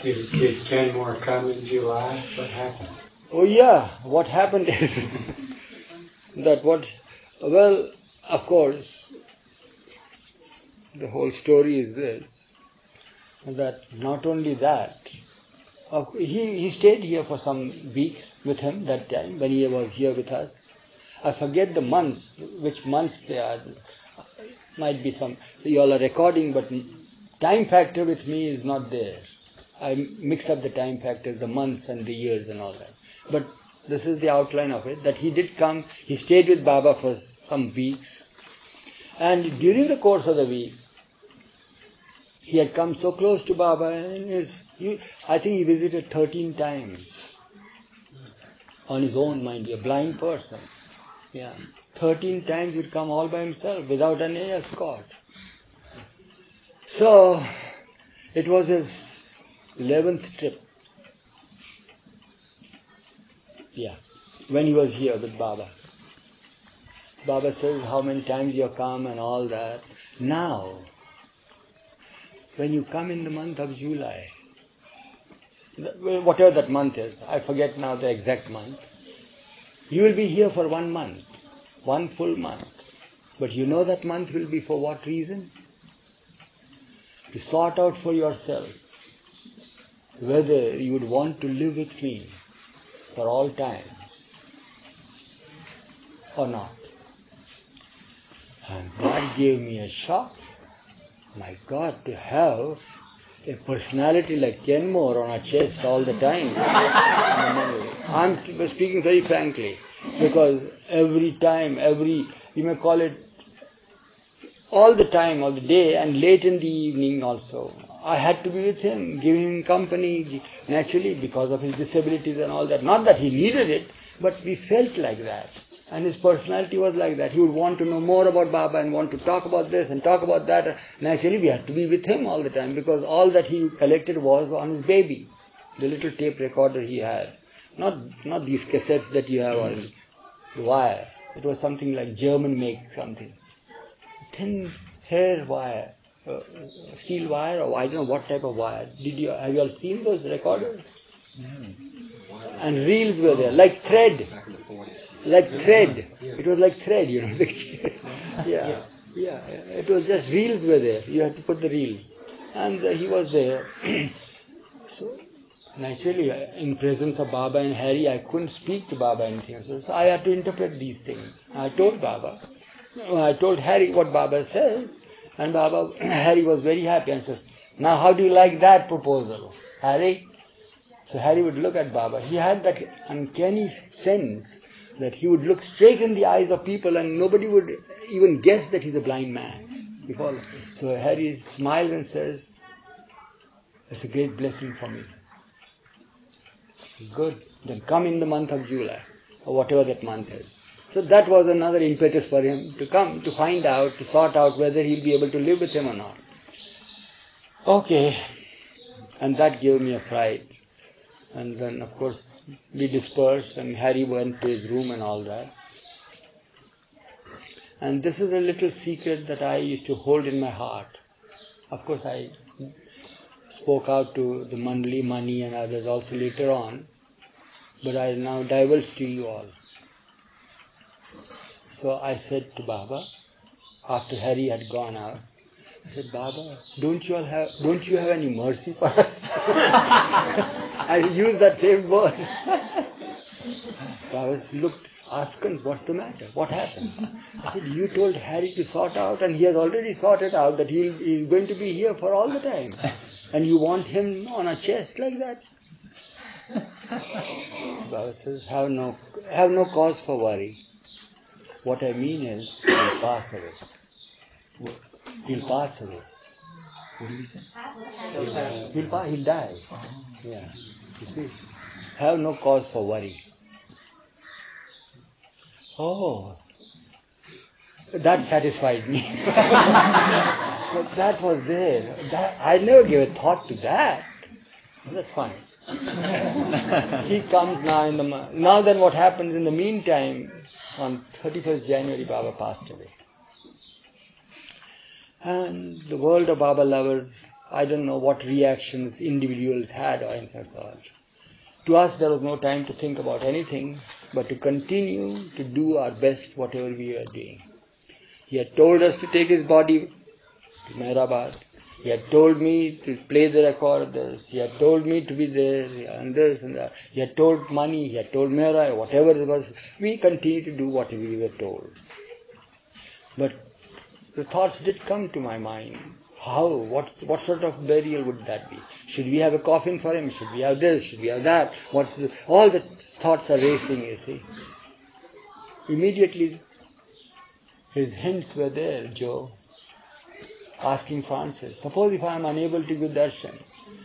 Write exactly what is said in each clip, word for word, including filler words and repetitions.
Did, did Kenmore come in July? What happened? Oh yeah, what happened is that what, well, of course, the whole story is this, that not only that, uh, he, he stayed here for some weeks with him that time when he was here with us. I forget the months, which months they are. Might be some, you all are recording, but time factor with me is not there. I mixed up the time factors, the months and the years and all that. But this is the outline of it, that he did come, he stayed with Baba for some weeks. And during the course of the week, he had come so close to Baba, and his, he, I think he visited thirteen times. On his own, mind you, a blind person. Yeah. thirteen times he'd come all by himself, without any escort. So, it was his eleventh trip. Yeah, when he was here with Baba. Baba says how many times you have come and all that. Now, when you come in the month of July, whatever that month is, I forget now the exact month, you will be here for one month, one full month. But you know that month will be for what reason? To sort out for yourself whether you would want to live with me for all time or not. And that gave me a shock. My God, to have a personality like Kenmore on our chest all the time. I'm speaking very frankly, because every time, every, you may call it all the time, all the day, and late in the evening also, I had to be with him, giving him company, naturally, because of his disabilities and all that. Not that he needed it, but we felt like that. And his personality was like that. He would want to know more about Baba and want to talk about this and talk about that. Naturally, we had to be with him all the time, because all that he collected was on his baby, the little tape recorder he had. Not not these cassettes that you have on the wire. It was something like German make something. Thin hair wire, uh, steel wire, or I don't know what type of wire. Did you have you all seen those recorders? Mm. And reels were there, like thread. Like thread. It was like thread, you know. yeah, yeah. It was just reels were there. You had to put the reels. And uh, he was there. So, naturally, in presence of Baba and Harry, I couldn't speak to Baba anything. So I had to interpret these things. I told Baba. I told Harry what Baba says. And Baba, Harry was very happy and says, now how do you like that proposal, Harry? So Harry would look at Baba. He had that uncanny sense that he would look straight in the eyes of people and nobody would even guess that he's a blind man. Before. So Harry smiles and says, it's a great blessing for me. Good. Then come in the month of July, or whatever that month is. So that was another impetus for him to come, to find out, to sort out whether he'll be able to live with him or not. Okay. And that gave me a fright. And then, of course, we dispersed and Harry went to his room and all that. And this is a little secret that I used to hold in my heart. Of course, I spoke out to the Mandali, Mani and others also later on. But I now divulge to you all. So I said to Baba, after Harry had gone out, I said, Baba, don't you all have, don't you have any mercy for us? I used that same word. Baba looked, asked, what's the matter? What happened? I said, you told Harry to sort out, and he has already sorted out that he'll, he's going to be here for all the time. And you want him on a chest like that? Baba says, have no, have no cause for worry. What I mean is, he'll pass away. He'll pass away. What did he say? He'll die. He'll, pass, he'll die. Yeah. You see, have no cause for worry. Oh, that satisfied me. But that was there. That, I never gave a thought to that. That's fine. He comes now in the... Now then what happens in the meantime, on thirty-first January, Baba passed away. And the world of Baba lovers I don't know what reactions individuals had or anything such. To us, there was no time to think about anything, but to continue to do our best, whatever we were doing. He had told us to take his body to Meherabad. He had told me to play the recorders. He had told me to be there and this and that. He had told Mani, he had told Mehra, whatever it was. We continued to do whatever we were told. But the thoughts did come to my mind. How? What what sort of burial would that be? Should we have a coffin for him? Should we have this? Should we have that? What's the, all the thoughts are racing, you see. Immediately, his hints were there, Joe, asking Francis, suppose if I am unable to give darshan,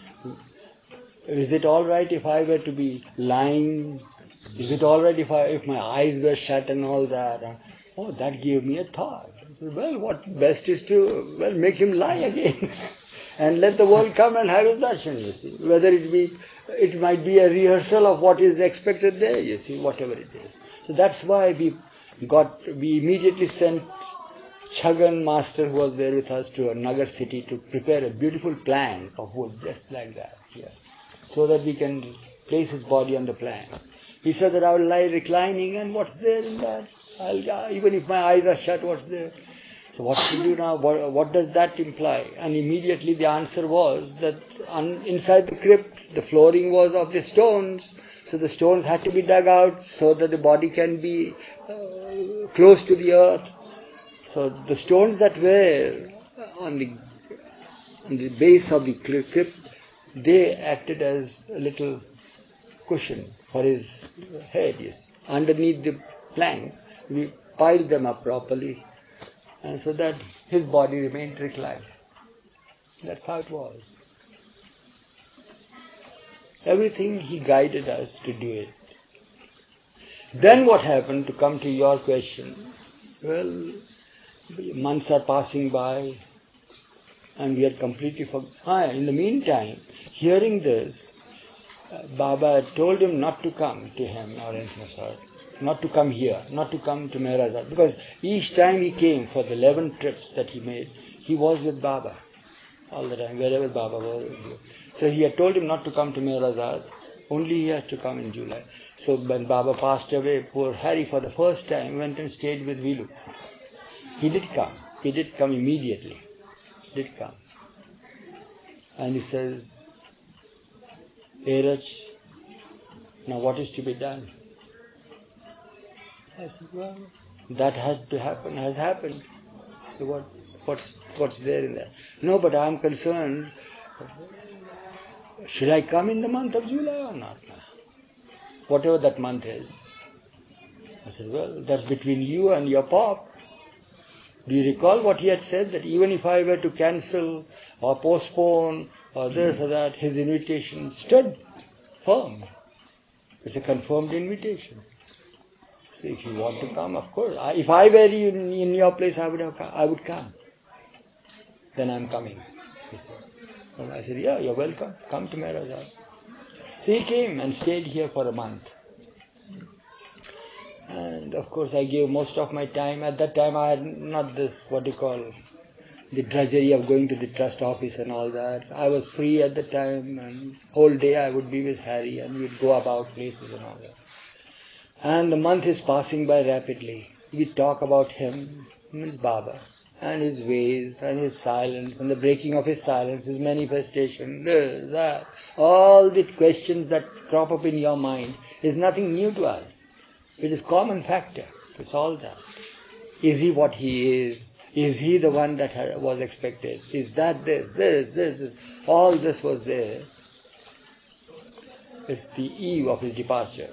is it all right if I were to be lying? Is it all right if I if my eyes were shut and all that? Oh, that gave me a thought. I said, well, what best is to, well, make him lie again and let the world come and have his darshan, you see. Whether it be, it might be a rehearsal of what is expected there, you see, whatever it is. So that's why we got, we immediately sent Chhagan master, who was there with us, to a Nagar city to prepare a beautiful plank of wood, just like that, here, so that we can place his body on the plank. He said that I will lie reclining, and what's there in that? I'll, uh, even if my eyes are shut, what's there? So what to do now? What, what does that imply? And immediately the answer was that un, inside the crypt, the flooring was of the stones, so the stones had to be dug out so that the body can be uh, close to the earth. So the stones that were on the, on the base of the crypt, they acted as a little cushion for his head. Yes. Underneath the plank, we piled them up properly, and so that his body remained reclined. That's how it was. Everything he guided us to do it. Then what happened, to come to your question? Well, months are passing by, and we had completely forgotten. Ah, in the meantime, hearing this, uh, Baba had told him not to come to him or anything of sort. Not to come here, not to come to Meherazad, because each time he came for the eleven trips that he made, he was with Baba all the time, wherever Baba was. So he had told him not to come to Meherazad, only he has to come in July. So when Baba passed away, poor Harry for the first time went and stayed with Vilu. He did come, he did come immediately, did come. And he says, Eraj, now what is to be done? I said, well, that has to happen, has happened. So what, what's, what's there in that? No, but I'm concerned, should I come in the month of July or not? Whatever that month is. I said, well, that's between you and your pop. Do you recall what he had said, that even if I were to cancel or postpone or this or that, his invitation stood firm. It's a confirmed invitation. So if you want to come, of course. I, if I were in, in your place, I would have come, I would come. Then I'm coming, he said. And I said, yeah, you're welcome. Come to Meherazad. So he came and stayed here for a month. And of course I gave most of my time. At that time I had not this, what you call, the drudgery of going to the trust office and all that. I was free at the time, and whole day I would be with Harry and we'd go about places and all that. And the month is passing by rapidly. We talk about him, means Baba, and his ways, and his silence, and the breaking of his silence, his manifestation, this, that. All the questions that crop up in your mind is nothing new to us. It is common factor. It's all that. Is he what he is? Is he the one that was expected? Is that this, this, this, this? All this was there. It's the eve of his departure.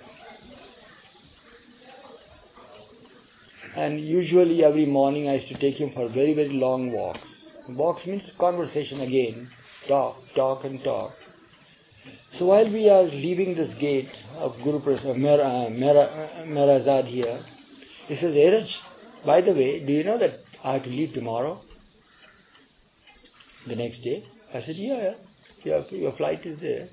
And usually every morning I used to take him for very, very long walks. Walks means conversation again. Talk, talk and talk. So while we are leaving this gate of Guru Prasad, Mera, Mera, Meherazad here, he says, Eraj, by the way, do you know that I have to leave tomorrow? The next day? I said, yeah, yeah, your, your flight is there.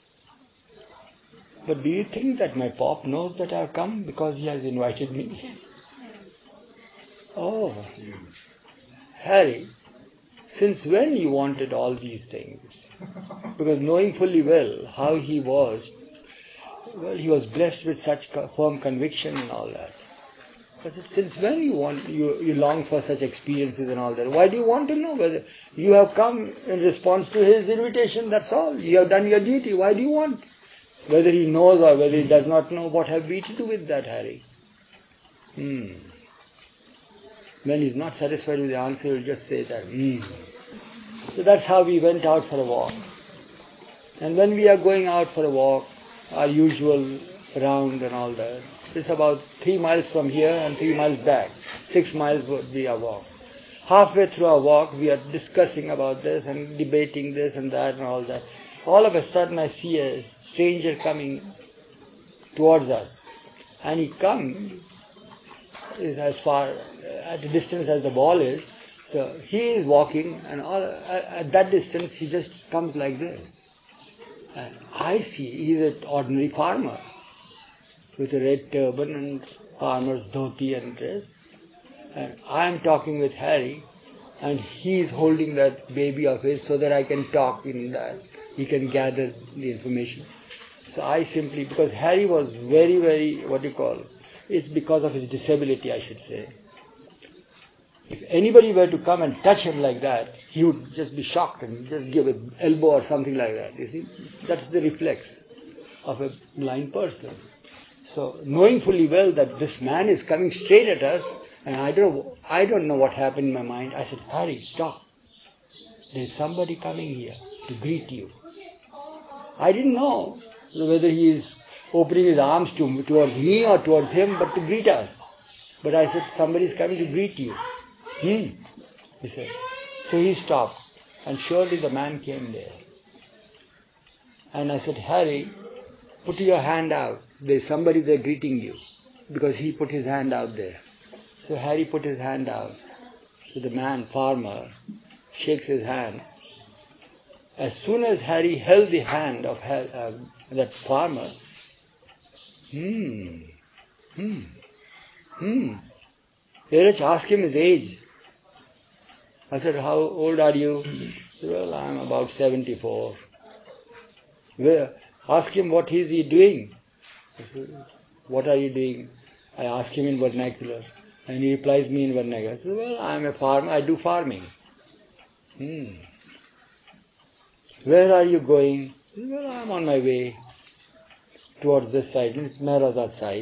But do you think that my pop knows that I have come because he has invited me? Oh, Harry, since when you wanted all these things? Because knowing fully well how he was, well, he was blessed with such firm conviction and all that. I said, since when you want, you, you long for such experiences and all that? Why do you want to know? Whether you have come in response to his invitation, that's all. You have done your duty. Why do you want? Whether he knows or whether he does not know, what have we to do with that, Harry? Hmm. When he's not satisfied with the answer, he'll just say that. Hmm. So that's how we went out for a walk. And when we are going out for a walk, our usual round and all that, it's about three miles from here and three miles back. Six miles would be our walk. Halfway through our walk, we are discussing about this and debating this and that and all that. All of a sudden, I see a stranger coming towards us. And he comes is as far at a distance as the ball is. So he is walking, and all, at that distance, he just comes like this. And I see he's an ordinary farmer with a red turban and farmer's dhoti and dress. And I am talking with Harry, and he is holding that baby of his so that I can talk in that. He can gather the information. So I simply, because Harry was very, very, what do you call, it's because of his disability, I should say. If anybody were to come and touch him like that, he would just be shocked and just give an elbow or something like that. You see, that's the reflex of a blind person. So knowing fully well that this man is coming straight at us, and I don't, I don't know what happened in my mind. I said, Harry, stop. There's somebody coming here to greet you. I didn't know whether he is opening his arms to, towards me or towards him, but to greet us. But I said, somebody is coming to greet you. Hmm, he said. So he stopped, and surely the man came there. And I said, Harry, put your hand out. There's somebody there greeting you. Because he put his hand out there. So Harry put his hand out. So the man, farmer, shakes his hand. As soon as Harry held the hand of uh, that farmer, hmm, hmm, hmm. Let's ask him his age. I said, how old are you? He said, well, I'm about seventy-four. Well, ask him what is he doing. I said, what are you doing? I ask him in vernacular. And he replies me in vernacular. I said, well, I'm a farmer, I do farming. Hmm. Where are you going? He said, well, I'm on my way towards this side. It's Mehrazad side.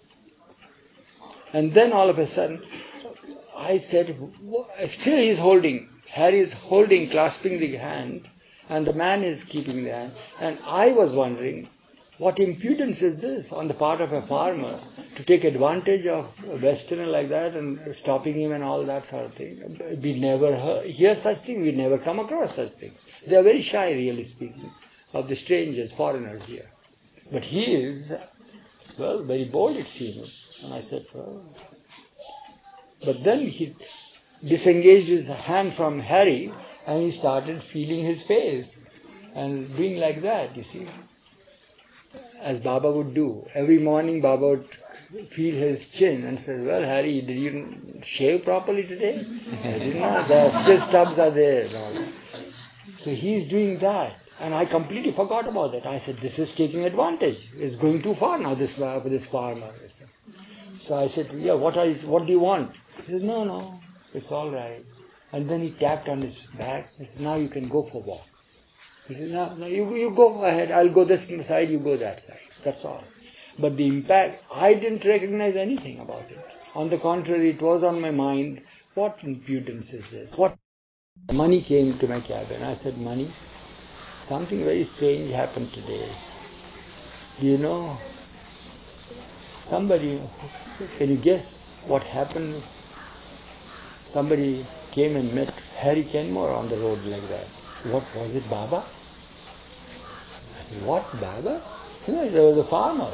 And then all of a sudden, I said, still he is holding. Harry is holding, clasping the hand, and the man is keeping the hand. And I was wondering, what impudence is this on the part of a farmer to take advantage of a Westerner like that and stopping him and all that sort of thing. We never heard, hear such things, we never come across such things. They are very shy, really speaking, of the strangers, foreigners here. But he is, well, very bold it seems. And I said, well. But then he disengaged his hand from Harry and he started feeling his face and doing like that, you see. As Baba would do. Every morning Baba would feel his chin and say, well, Harry, did you shave properly today? I did not. The still stubs are there. No. So he is doing that. And I completely forgot about that. I said, this is taking advantage. It's going too far now, this, uh, this farmer. So I said, yeah, what are you, what do you want? He said, no, no, it's all right. And then he tapped on his back. He said, now you can go for a walk. He said, no, no, you, you go ahead. I'll go this side, you go that side. That's all. But the impact, I didn't recognize anything about it. On the contrary, it was on my mind, what impudence is this? What? Money came to my cabin. I said, Money, something very strange happened today. Do you know? Somebody, can you guess what happened? Somebody came and met Harry Kenmore on the road like that. What was it, Baba? I said, what, Baba? You know, there was a farmer.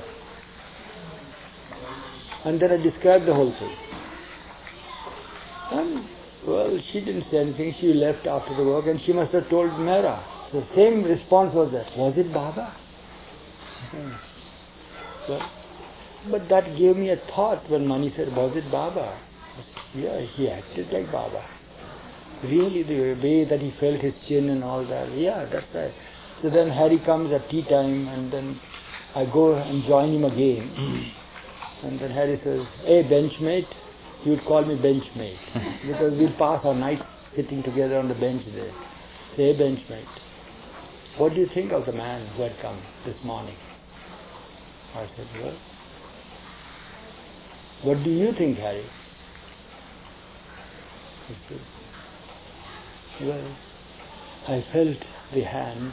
And then I described the whole thing. And, well, she didn't say anything. She left after the work and she must have told Mehra. So the same response was that, was it Baba? Well, but that gave me a thought when Mani said, was it Baba? I said, yeah, he acted like Baba. Really, the way that he felt his chin and all that. Yeah, that's right. So then Harry comes at tea time, and then I go and join him again. And then Harry says, "Hey, benchmate." He would call me benchmate because we'll pass our nights sitting together on the bench there. Say, "Hey, benchmate, what do you think of the man who had come this morning?" I said, "Well, what do you think, Harry?" He said, "Well, I felt the hand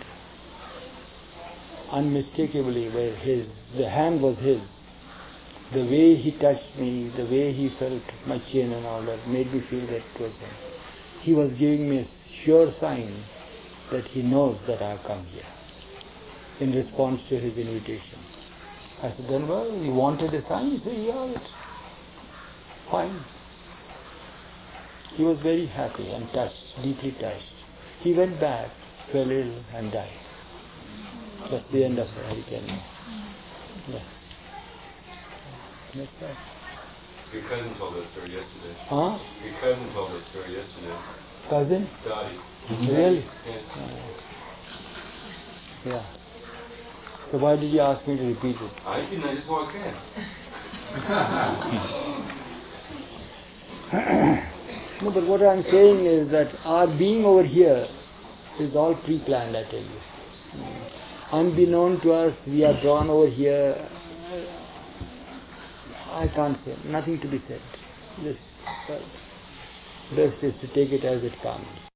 unmistakably where his, the hand was his. The way he touched me, the way he felt my chin and all that made me feel that it was him. He was giving me a sure sign that he knows that I have come here in response to his invitation." I said, "Then, well, you wanted a sign?" He said, "Yeah, it's fine." He was very happy and touched, deeply touched. He went back, fell ill and died. That's the end of Harry Kenmore. Yes. That's right. Your cousin told that story yesterday. Huh? Your cousin told that story yesterday. Cousin? Dottie. Really? Yeah. Uh, yeah. So why did you ask me to repeat it? I didn't, I just walked in. No, but what I'm saying is that our being over here is all pre-planned, I tell you. Unbeknown to us, we are drawn over here. I can't say, nothing to be said. Just, well, best is to take it as it comes.